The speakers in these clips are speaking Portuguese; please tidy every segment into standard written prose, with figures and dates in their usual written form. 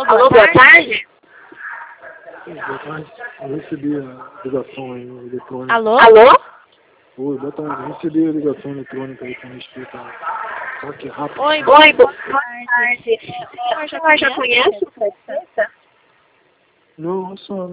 Alô, boa tarde. Boa tarde. Eu recebi a ligação aí eletrônica. Alô? Alô? Oi, boa tarde. Eu recebi a ligação eletrônica aí pra me explicar. Só que rápido. Oi, boa tarde. Você já conhece o Fred Sexta? Não, só.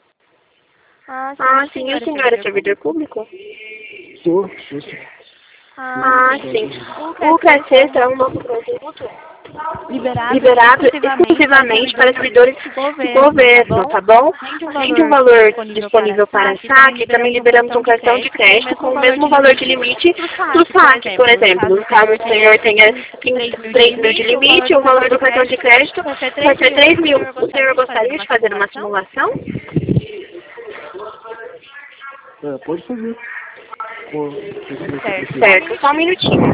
Sim. E o senhor é servidor público? Sou sim. Sim. O Fred Sexta é um novo produto liberado exclusivamente para servidores do governo, tá bom? Além de um valor disponível para saque, também liberamos um cartão de crédito com o mesmo valor de limite do saque. Por exemplo, no caso o senhor tenha 3 mil de limite, o valor do cartão de crédito vai ser 3 mil. O senhor gostaria de fazer uma simulação? Pode fazer. Certo, só um minutinho.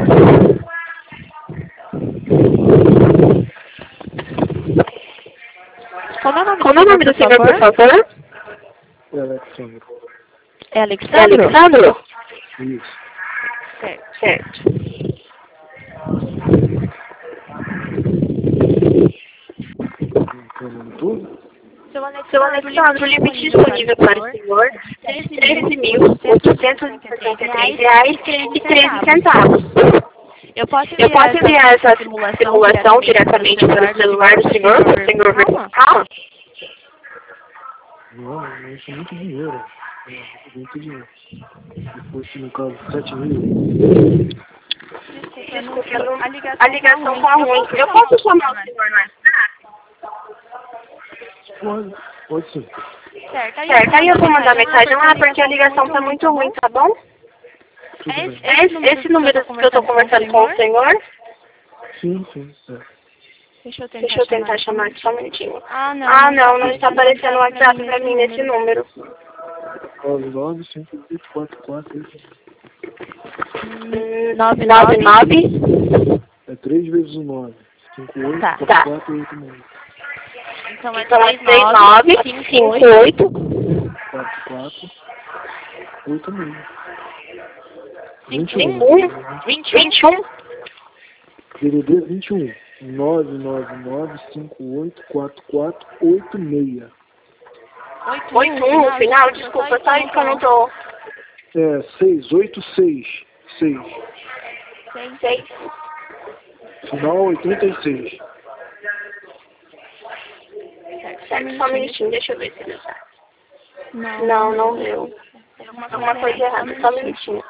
Qual é o nome do senhor, por favor? É Alexandre. É Alexandro? Isso. Certo. Entendendo tudo? Seu Alexandre, o limite disponível para o senhor é de R$13.883,13. Eu posso enviar essa simulação diretamente para o celular do senhor, para o senhor verificar? Não, isso é muito dinheiro. Muito dinheiro. Se fosse, no caso, 7 mil. Desculpa, a ligação tá ruim. Eu posso chamar o senhor no WhatsApp? Pode sim. Certo, aí eu vou mandar mensagem lá porque a ligação tá muito ruim, tá bom? Esse número que eu tô conversando com o senhor? Sim. Deixa eu tentar chamar aqui só um minutinho. Não está aparecendo o WhatsApp pra mim nesse número. 99. É 3 vezes o 9. 58, Tá. 44, 86. Então é 39, 58. 44, 86. 21. DDD 21. 999584486. 81 no final, desculpa, só isso que eu não tô. 686. 6. 6. Final 86. Certo, só um minutinho, deixa eu ver se ele tá. Não deu. Alguma coisa errada, só um minutinho.